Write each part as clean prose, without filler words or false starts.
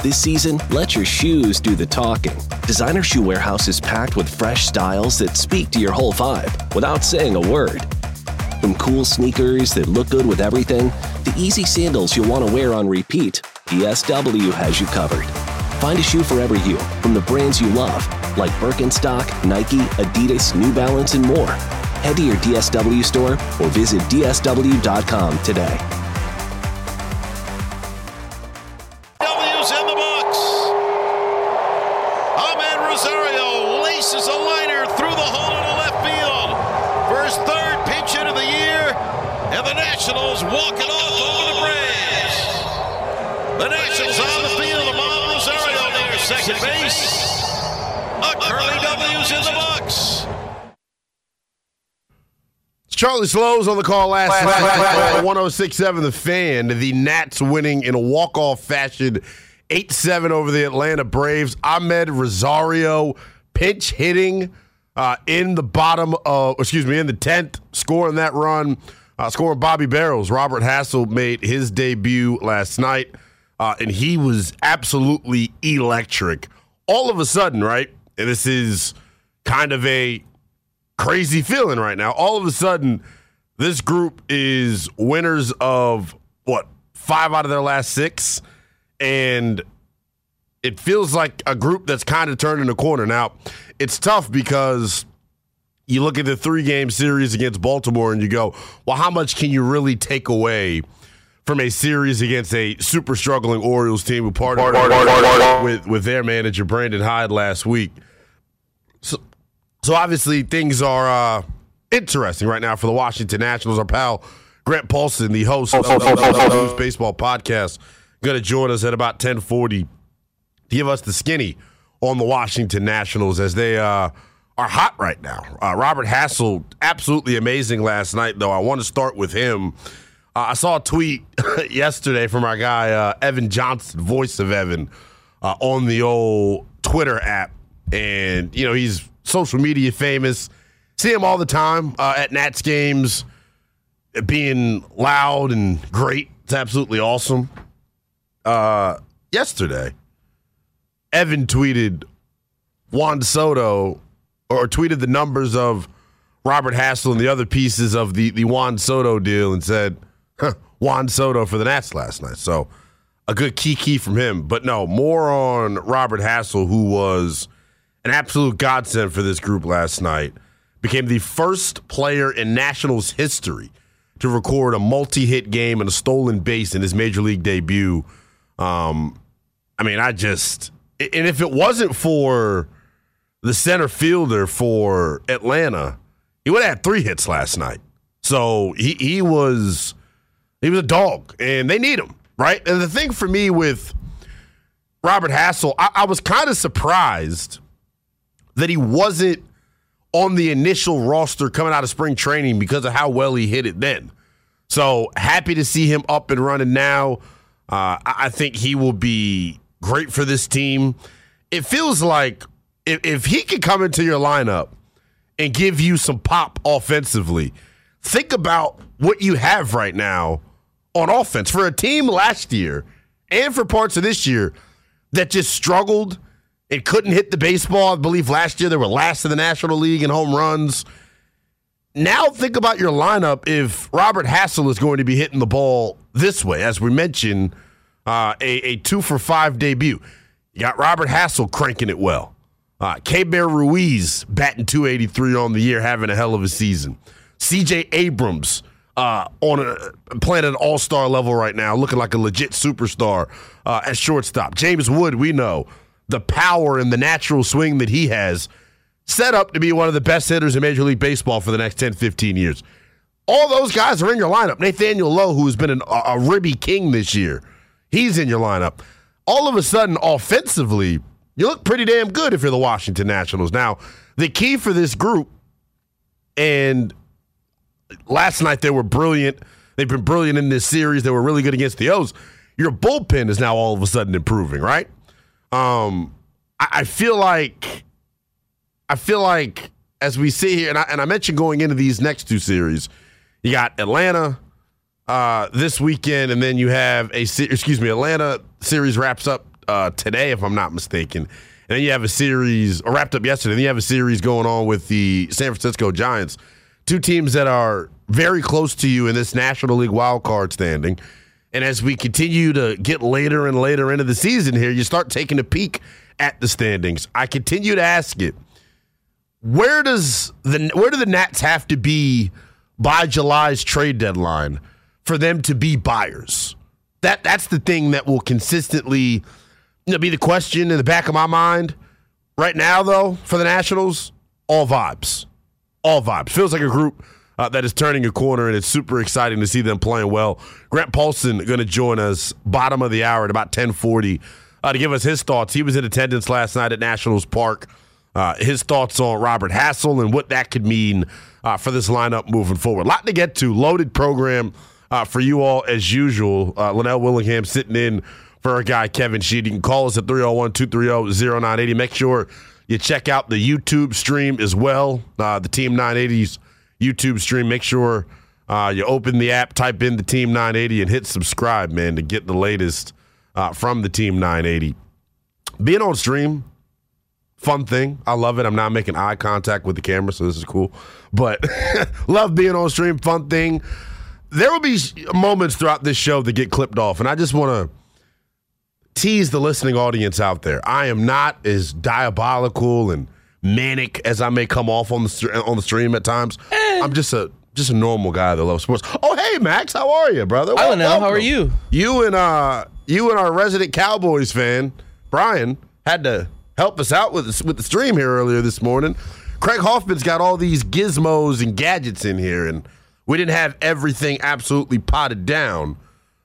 This season, let your shoes do the talking. Designer Shoe Warehouse is packed with fresh styles that speak to your whole vibe without saying a word. From cool sneakers that look good with everything, to easy sandals you'll want to wear on repeat, DSW has you covered. Find a shoe for every you from the brands you love, like Birkenstock, Nike, Adidas, New Balance, and more. Head to your DSW store or visit dsw.com today. W's in the box. Ahmed Rosario laces a liner through the hole into left field for his third pinch hit of the year, and the Nationals walk it off over the Braves. The Nationals on the field. Ahmed Rosario near second base. A Curly W's in the box. Charlie Slows on the call last night. 106.7 The Fan. The Nats winning in a walk-off fashion, 8-7 over the Atlanta Braves. Ahmed Rosario pinch hitting in the 10th, scoring that run, scoring Bobby Barrows. Robert Hassel made his debut last night, and he was absolutely electric. All of a sudden, right, and this is kind of a crazy feeling right now. All of a sudden, this group is winners of, 5 out of their last 6? And it feels like a group that's kind of turning the corner. Now, it's tough because you look at the 3-game series against Baltimore and you go, well, how much can you really take away from a series against a super struggling Orioles team who partnered with their manager, Brandon Hyde, last week? So obviously things are interesting right now for the Washington Nationals. Our pal Grant Paulson, the host of the News Baseball Podcast, going to join us at about 10:40 to give us the skinny on the Washington Nationals as they are hot right now. Robert Hassel, absolutely amazing last night, though. I want to start with him. I saw a tweet yesterday from our guy Evan Johnson, voice of Evan, on the old Twitter app. And, he's social media famous. See him all the time at Nats games, being loud and great. It's absolutely awesome. Yesterday, Evan tweeted Juan Soto, or tweeted the numbers of Robert Hassel and the other pieces of the Juan Soto deal and said, Juan Soto for the Nats last night. So a good key from him. But no, more on Robert Hassel, who was an absolute godsend for this group last night. Became the first player in Nationals history to record a multi-hit game and a stolen base in his major league debut. And if it wasn't for the center fielder for Atlanta, he would have had 3 hits last night. So he was a dog, and they need him, right? And the thing for me with Robert Hassel, I was kind of surprised that he wasn't on the initial roster coming out of spring training because of how well he hit it then. So happy to see him up and running now. I think he will be great for this team. It feels like if he can come into your lineup and give you some pop offensively, think about what you have right now on offense. For a team last year and for parts of this year that just struggled and couldn't hit the baseball. I believe last year they were last in the National League in home runs. Now think about your lineup if Robert Hassel is going to be hitting the ball this way. As we mentioned, a 2-for-5 debut. You got Robert Hassel cranking it well. K-Bear Ruiz batting .283 on the year, having a hell of a season. C.J. Abrams playing at an all-star level right now, looking like a legit superstar at shortstop. James Wood, we know the power and the natural swing that he has, set up to be one of the best hitters in Major League Baseball for the next 10, 15 years. All those guys are in your lineup. Nathaniel Lowe, who has been a ribby king this year, he's in your lineup. All of a sudden, offensively, you look pretty damn good if you're the Washington Nationals. Now, the key for this group, and last night they were brilliant. They've been brilliant in this series. They were really good against the O's. Your bullpen is now all of a sudden improving, right? I feel like as we see here, and I mentioned going into these next 2 series, you got Atlanta this weekend, and then you have Atlanta series wraps up today, if I'm not mistaken. And then you have a series, or wrapped up yesterday, then you have a series going on with the San Francisco Giants, two teams that are very close to you in this National League wildcard standing. And as we continue to get later and later into the season here, you start taking a peek at the standings. I continue to ask it, where do the Nats have to be by July's trade deadline for them to be buyers? That's the thing that will consistently be the question in the back of my mind. Right now, though, for the Nationals, all vibes. All vibes. Feels like a group that is turning a corner, and it's super exciting to see them playing well. Grant Paulson going to join us bottom of the hour at about 10:40 to give us his thoughts. He was in attendance last night at Nationals Park. His thoughts on Robert Hassell and what that could mean for this lineup moving forward. A lot to get to. Loaded program for you all as usual. Linnell Willingham sitting in for our guy Kevin Sheed. You can call us at 301-230-0980. Make sure you check out the YouTube stream as well, the Team 980's YouTube stream. Make sure you open the app, type in the Team 980, and hit subscribe, man, to get the latest from the Team 980. Being on stream, fun thing. I love it. I'm not making eye contact with the camera, so this is cool. But love being on stream, fun thing. There will be moments throughout this show that get clipped off, and I just want to tease the listening audience out there. I am not as diabolical and manic as I may come off on the stream at times. I'm just a normal guy that loves sports. Oh, hey, Max, how are you, brother? Hi, Linnell. How are you? You and our resident Cowboys fan, Brian, had to help us out with the stream here earlier this morning. Craig Hoffman's got all these gizmos and gadgets in here, and we didn't have everything absolutely potted down.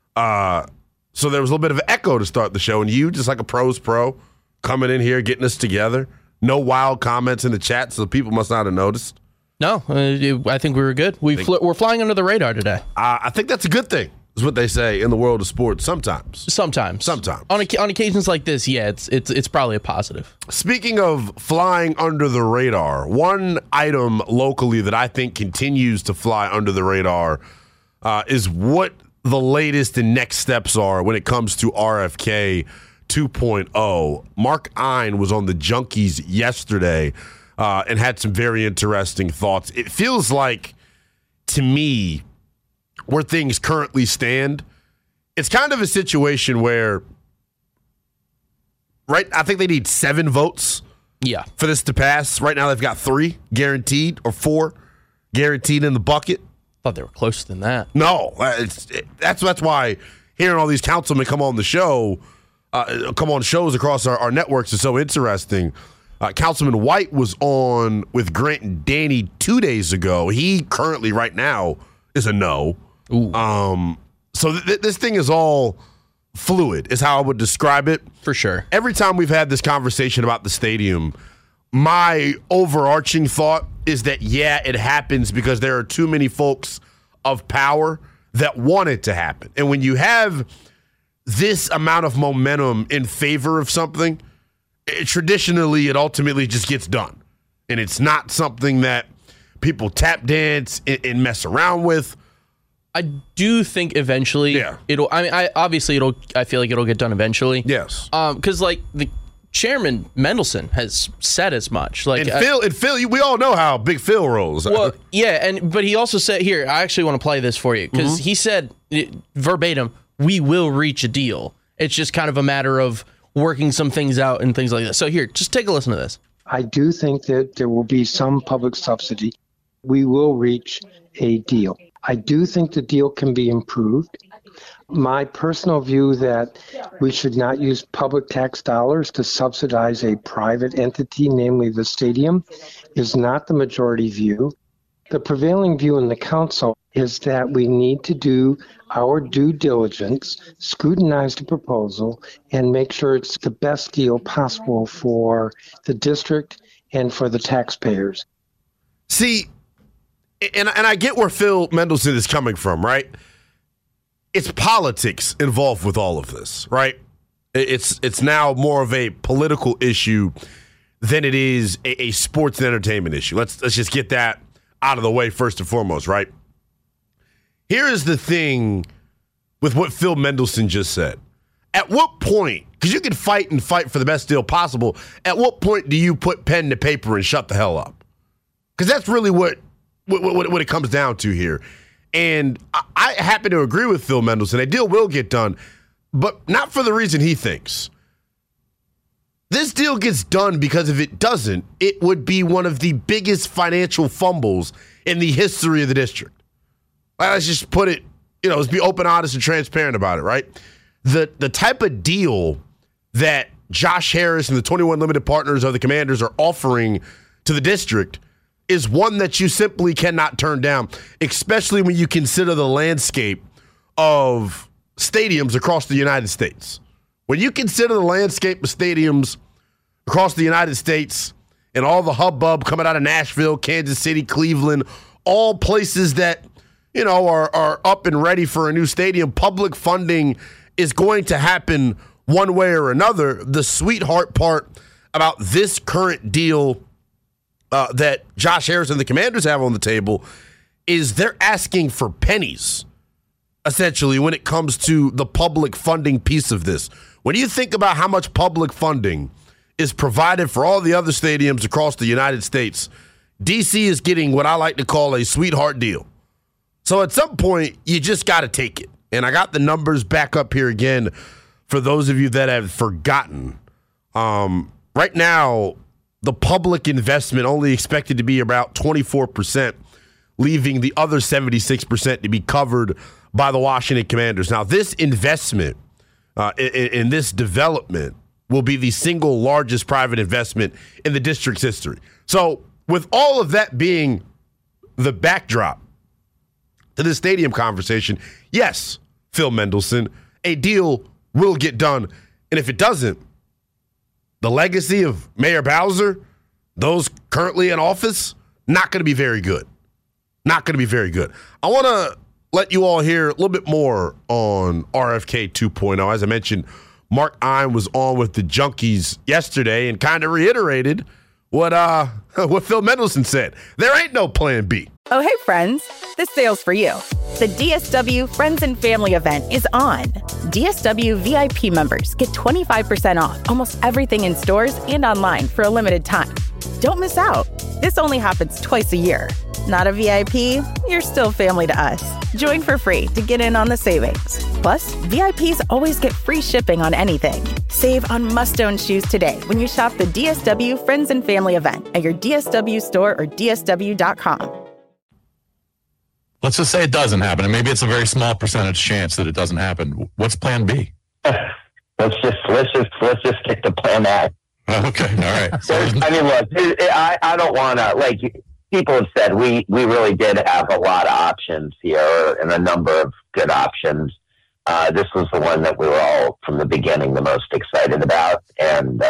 So there was a little bit of an echo to start the show, and you, just like a pro's pro, coming in here, getting us together. No wild comments in the chat, so people must not have noticed. No, I think we were good. We're flying under the radar today. I think that's a good thing, is what they say in the world of sports sometimes. Sometimes. On occasions like this, yeah, it's probably a positive. Speaking of flying under the radar, one item locally that I think continues to fly under the radar is what the latest and next steps are when it comes to RFK 2.0. Mark Ein was on the Junkies yesterday and had some very interesting thoughts. It feels like, to me, where things currently stand, it's kind of a situation where, right, I think they need 7 votes for this to pass. Right now they've got 3 guaranteed, or 4 guaranteed in the bucket. Thought they were closer than that. No, that's why hearing all these councilmen come on the show, come on shows across our networks is so interesting. Councilman White was on with Grant and Danny 2 days ago. He currently, right now, is a no. So this thing is all fluid, is how I would describe it. For sure. Every time we've had this conversation about the stadium, my overarching thought is that, yeah, it happens because there are too many folks of power that want it to happen. And when you have this amount of momentum in favor of something, traditionally it ultimately just gets done. And it's not something that people tap dance and mess around with. I do think eventually it'll. I mean, I feel like it'll get done eventually. Yes. Because like the chairman Mendelson has said as much. Like and Phil, we all know how Big Phil rolls. Well, yeah, but he also said here. I actually want to play this for you because he said verbatim, "We will reach a deal. It's just kind of a matter of working some things out and things like that." So here, just take a listen to this. I do think that there will be some public subsidy. We will reach a deal. I do think the deal can be improved. My personal view that we should not use public tax dollars to subsidize a private entity, namely the stadium, is not the majority view. The prevailing view in the council is that we need to do our due diligence, scrutinize the proposal, and make sure it's the best deal possible for the district and for the taxpayers. See, and I get where Phil Mendelson is coming from, right? It's politics involved with all of this, right? It's now more of a political issue than it is a sports and entertainment issue. Let's just get that out of the way first and foremost, right? Here is the thing with what Phil Mendelson just said. At what point Because you can fight and fight for the best deal possible. At what point do you put pen to paper and shut the hell up? Because that's really what it comes down to here. And I happen to agree with Phil Mendelssohn. A deal will get done, but not for the reason he thinks. This deal gets done because if it doesn't, it would be one of the biggest financial fumbles in the history of the district. Let's just put it, let's be open, honest, and transparent about it, right? The type of deal that Josh Harris and the 21 limited partners of the Commanders are offering to the district is one that you simply cannot turn down, especially when you consider the landscape of stadiums across the United States. When you consider the landscape of stadiums across the United States and all the hubbub coming out of Nashville, Kansas City, Cleveland, all places that, are up and ready for a new stadium, public funding is going to happen one way or another. The sweetheart part about this current deal that Josh Harris and the Commanders have on the table is they're asking for pennies, essentially, when it comes to the public funding piece of this. When you think about how much public funding is provided for all the other stadiums across the United States, D.C. is getting what I like to call a sweetheart deal. So at some point, you just got to take it. And I got the numbers back up here again for those of you that have forgotten. Right now, the public investment only expected to be about 24%, leaving the other 76% to be covered by the Washington Commanders. Now, this investment in this development will be the single largest private investment in the district's history. So with all of that being the backdrop to this stadium conversation, yes, Phil Mendelssohn, a deal will get done. And if it doesn't, the legacy of Mayor Bowser, those currently in office, not going to be very good. Not going to be very good. I want to let you all hear a little bit more on RFK 2.0. As I mentioned, Mark Ein was on with the Junkies yesterday and kind of reiterated what Phil Mendelssohn said. There ain't no plan B. Oh, hey, friends. This sale's for you. The DSW Friends and Family event is on. DSW VIP members get 25% off almost everything in stores and online for a limited time. Don't miss out. This only happens twice a year. Not a VIP? You're still family to us. Join for free to get in on the savings. Plus, VIPs always get free shipping on anything. Save on must-own shoes today when you shop the DSW Friends and Family event at your DSW store or DSW.com. Let's just say it doesn't happen, and maybe it's a very small percentage chance that it doesn't happen. What's plan B? Let's just stick to plan A. Okay, all right. So I mean, look, I don't want to, people have said we really did have a lot of options here and a number of good options. This was the one that we were all from the beginning the most excited about, and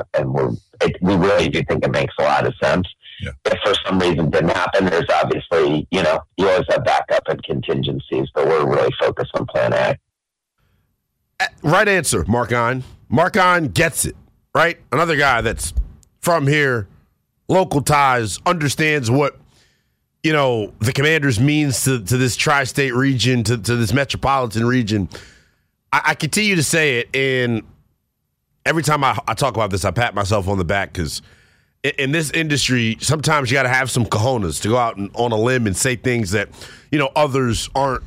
we really do think it makes a lot of sense. Yeah. If for some reason didn't happen, there's obviously, you always have backup and contingencies, but we're really focused on plan A. Right answer, Mark Ein. Mark Ein gets it, right? Another guy that's from here, local ties, understands what, the Commanders means to this tri-state region, to this metropolitan region. I continue to say it, and every time I talk about this, I pat myself on the back because in this industry, sometimes you got to have some cojones to go out on a limb and say things that, others aren't,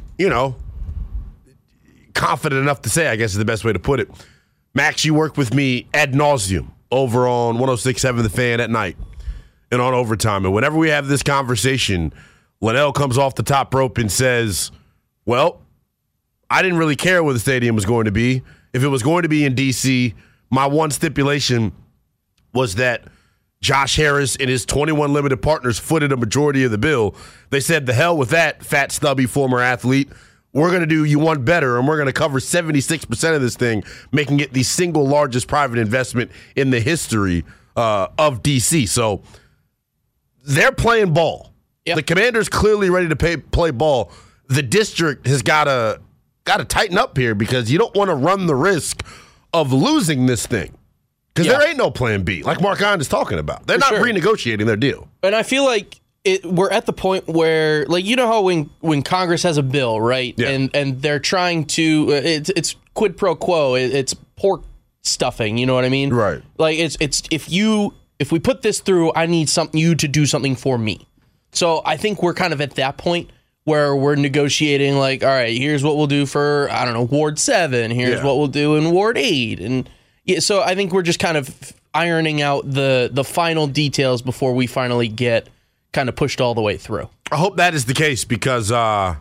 confident enough to say, I guess is the best way to put it. Max, you work with me ad nauseum over on 106.7 The Fan at night and on Overtime. And whenever we have this conversation, Linnell comes off the top rope and says, well, I didn't really care where the stadium was going to be. If it was going to be in D.C., my one stipulation was that Josh Harris and his 21 limited partners footed a majority of the bill. They said, the hell with that, fat, stubby former athlete. We're going to do you one better, and we're going to cover 76% of this thing, making it the single largest private investment in the history of D.C. So they're playing ball. Yep. The Commanders clearly ready to play ball. The district has got to tighten up here because you don't want to run the risk of losing this thing. Because there ain't no plan B, like Mark Ein is talking about. They're not renegotiating their deal. And I feel like we're at the point where, how when Congress has a bill, right? Yeah. And they're trying to, it's quid pro quo. It's pork stuffing. You know what I mean? Right. Like it's if we put this through, I need you to do something for me. So I think we're kind of at that point where we're negotiating, like, all right, here's what we'll do for, I don't know, Ward 7. Here's what we'll do in Ward 8. And yeah, so I think we're just kind of ironing out the final details before we finally get kind of pushed all the way through. I hope that is the case because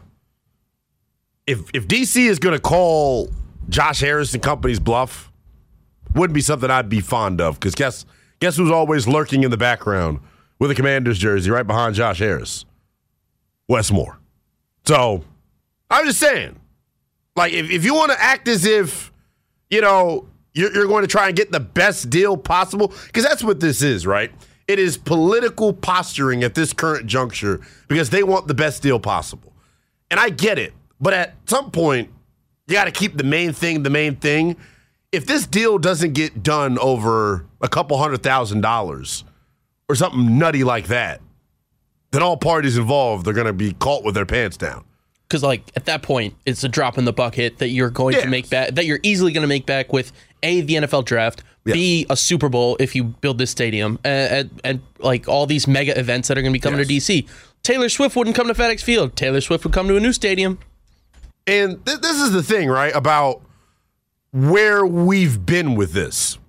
if DC is going to call Josh Harris and company's bluff, wouldn't be something I'd be fond of because guess who's always lurking in the background with a Commanders jersey right behind Josh Harris? Wes Moore. So, I'm just saying, like, if you want to act as if, you're going to try and get the best deal possible, because that's what this is, right? It is political posturing at this current juncture because they want the best deal possible. And I get it, but at some point, you got to keep the main thing the main thing. If this deal doesn't get done over a couple $100,000 or something nutty like that, then all parties involved are going to be caught with their pants down. Because, like, at that point, it's a drop in the bucket that you're going to make back, that you're easily going to make back with, A, the NFL draft, B, a Super Bowl if you build this stadium, and like, all these mega events that are going to be coming to D.C. Taylor Swift wouldn't come to FedEx Field. Taylor Swift would come to a new stadium. And this is the thing, right, about where we've been with this.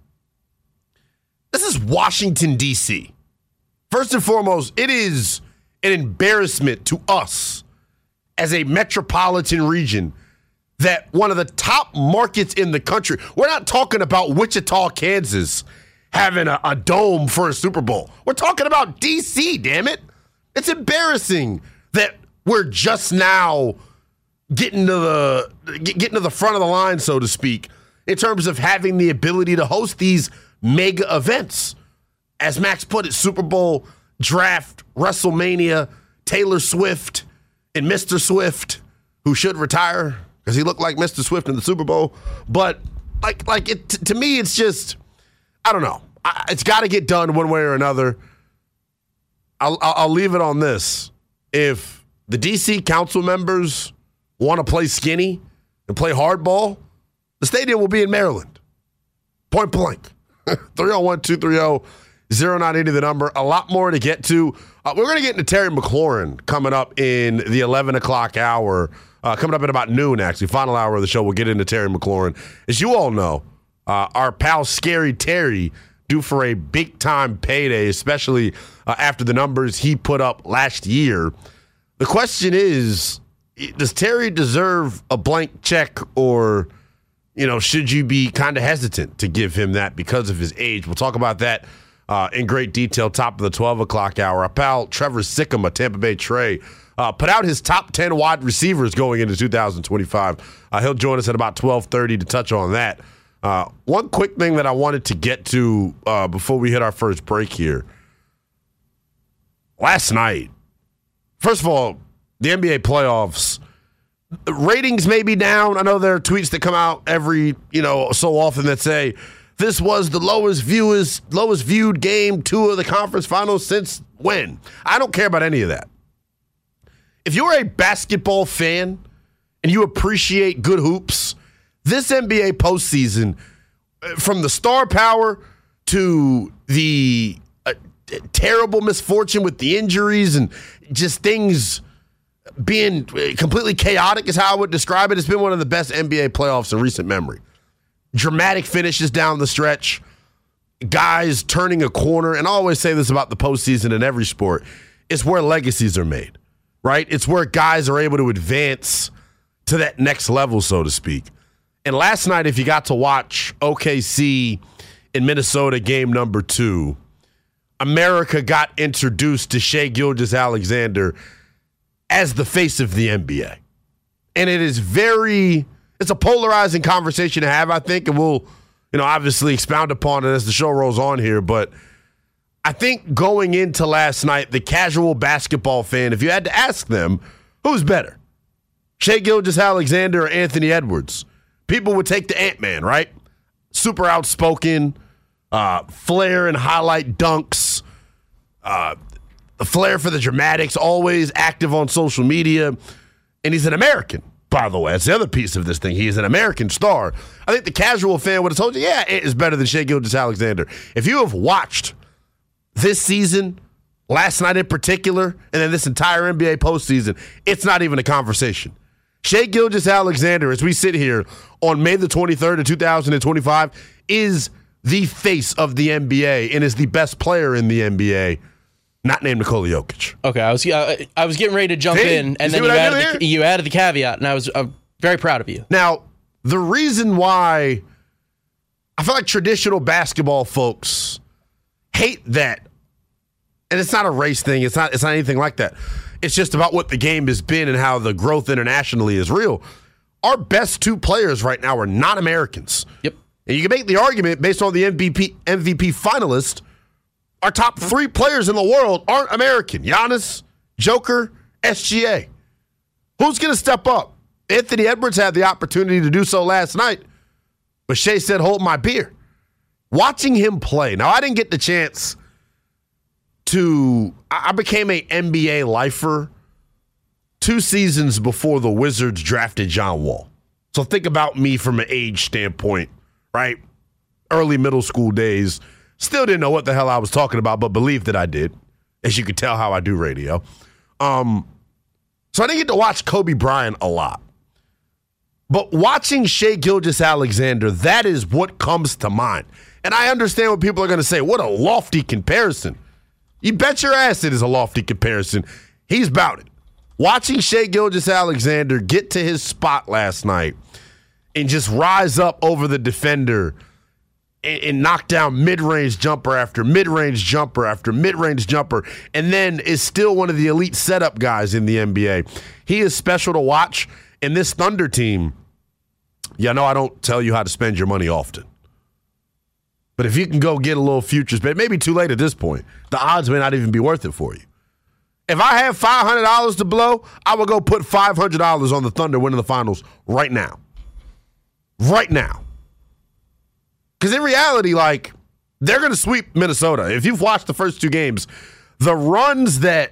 This is Washington, D.C. First and foremost, it is an embarrassment to us as a metropolitan region that one of the top markets in the country, we're not talking about Wichita, Kansas having a dome for a Super Bowl. We're talking about D.C., damn it. It's embarrassing that we're just now getting to the front of the line, so to speak, in terms of having the ability to host these mega events. As Max put it, Super Bowl, draft, WrestleMania, Taylor Swift, and Mr. Swift, who should retire because he looked like Mr. Swift in the Super Bowl. But like it to me, it's just, I don't know. It's got to get done one way or another. I'll leave it on this. If the DC council members want to play skinny and play hardball, the stadium will be in Maryland. Point blank. 301-230-0980 the number. A lot more to get to. We're going to get into Terry McLaurin coming up in the 11 o'clock hour. Coming up at about noon, actually. Final hour of the show, we'll get into Terry McLaurin. As you all know, our pal Scary Terry due for a big-time payday, especially after the numbers he put up last year. The question is, does Terry deserve a blank check, or should you be kind of hesitant to give him that because of his age? We'll talk about that in great detail, top of the 12 o'clock hour. Our pal Trevor Sikkema, Tampa Bay Trey, put out his top 10 wide receivers going into 2025. He'll join us at about 12:30 to touch on that. One quick thing that I wanted to get to before we hit our first break here. Last night, first of all, the NBA playoffs, ratings may be down. I know there are tweets that come out every, so often that say this was the lowest viewed game 2 of the conference finals since when? I don't care about any of that. If you're a basketball fan and you appreciate good hoops, this NBA postseason, from the star power to the terrible misfortune with the injuries and just things being completely chaotic is how I would describe it. It's been one of the best NBA playoffs in recent memory. Dramatic finishes down the stretch, guys turning a corner. And I always say this about the postseason in every sport. It's where legacies are made, right? It's where guys are able to advance to that next level, so to speak. And last night, if you got to watch OKC in Minnesota game number 2, America got introduced to Shai Gilgeous-Alexander as the face of the NBA. And it's a polarizing conversation to have, I think, and we'll, obviously expound upon it as the show rolls on here. But I think going into last night, the casual basketball fan, if you had to ask them, who's better, Shai Gilgeous-Alexander or Anthony Edwards? People would take the Ant-Man, right? Super outspoken, flair and highlight dunks, the flair for the dramatics, always active on social media, and he's an American. by the way. That's the other piece of this thing. He is an American star. I think the casual fan would have told you, yeah, it is better than Shai Gilgeous-Alexander. If you have watched this season, last night in particular, and then this entire NBA postseason, it's not even a conversation. Shai Gilgeous-Alexander, as we sit here on May the 23rd of 2025, is the face of the NBA and is the best player in the NBA, not named Nikola Jokic. Okay, I was getting ready to jump in, and then you added the caveat, and I was very proud of you. Now, the reason why I feel like traditional basketball folks hate that, and it's not a race thing, it's not anything like that. It's just about what the game has been and how the growth internationally is real. Our best two players right now are not Americans. Yep. And you can make the argument based on the MVP finalist, our top three players in the world aren't American. Giannis, Joker, SGA. Who's going to step up? Anthony Edwards had the opportunity to do so last night, but Shai said, hold my beer. Watching him play. Now, I didn't get the chance I became an NBA lifer 2 seasons before the Wizards drafted John Wall. So think about me from an age standpoint, right? Early middle school days. Still didn't know what the hell I was talking about, but believed that I did, as you could tell how I do radio. So I didn't get to watch Kobe Bryant a lot. But watching Shai Gilgeous-Alexander, that is what comes to mind. And I understand what people are going to say. What a lofty comparison. You bet your ass it is a lofty comparison. He's about it. Watching Shai Gilgeous-Alexander get to his spot last night and just rise up over the defender and knock down mid-range jumper after mid-range jumper after mid-range jumper, and then is still one of the elite setup guys in the NBA. He is special to watch. And this Thunder team, I know I don't tell you how to spend your money often. But if you can go get a little futures bet, maybe too late at this point. The odds may not even be worth it for you. If I have $500 to blow, I will go put $500 on the Thunder winning the finals right now. Right now. Because in reality, they're going to sweep Minnesota. If you've watched the first 2 games, the runs that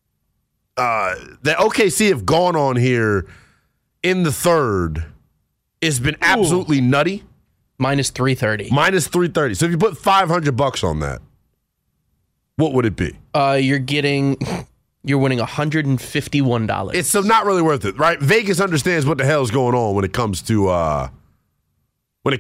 OKC have gone on here in the third has been absolutely nutty. Minus 330. Minus 330. So if you put $500 on that, what would it be? You're winning $151. It's so not really worth it, right? Vegas understands what the hell's going on when it comes to the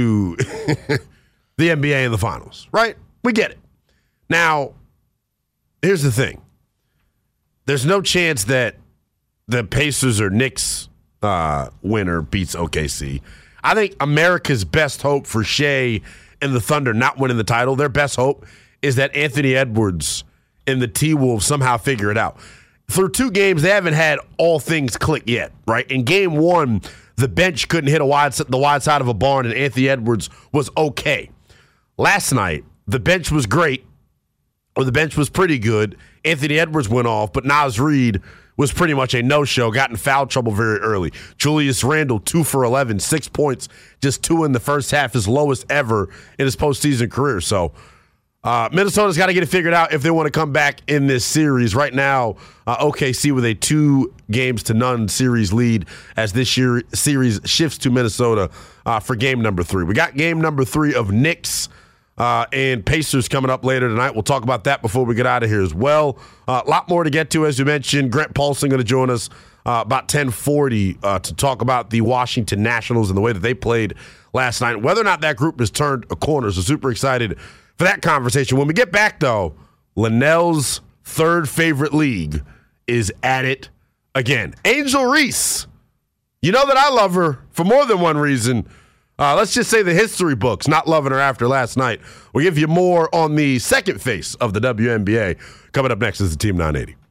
NBA and the finals, right? We get it. Now, here's the thing. There's no chance that the Pacers or Knicks winner beats OKC. I think America's best hope for Shai and the Thunder not winning the title, their best hope is that Anthony Edwards and the T-Wolves somehow figure it out. Through 2 games, they haven't had all things click yet, right? In game 1, the bench couldn't hit the wide side of a barn, and Anthony Edwards was okay. Last night, the bench was great, or the bench was pretty good. Anthony Edwards went off, but Naz Reid was pretty much a no-show, got in foul trouble very early. Julius Randle, 2 for 11, 6 points, just 2 in the first half, his lowest ever in his postseason career. So Minnesota's got to get it figured out if they want to come back in this series. Right now, OKC with a 2-0 series lead as this series shifts to Minnesota for game number 3. We got game number 3 of Knicks and Pacers coming up later tonight. We'll talk about that before we get out of here as well. A lot more to get to, as you mentioned. Grant Paulson going to join us about 10:40 to talk about the Washington Nationals and the way that they played last night. Whether or not that group has turned a corner, so super excited for that conversation. When we get back, though, Linnell's third favorite league is at it again. Angel Reese, you know that I love her for more than one reason. Let's just say the history books, not loving her after last night. We'll give you more on the second face of the WNBA. Coming up next is the Team 980.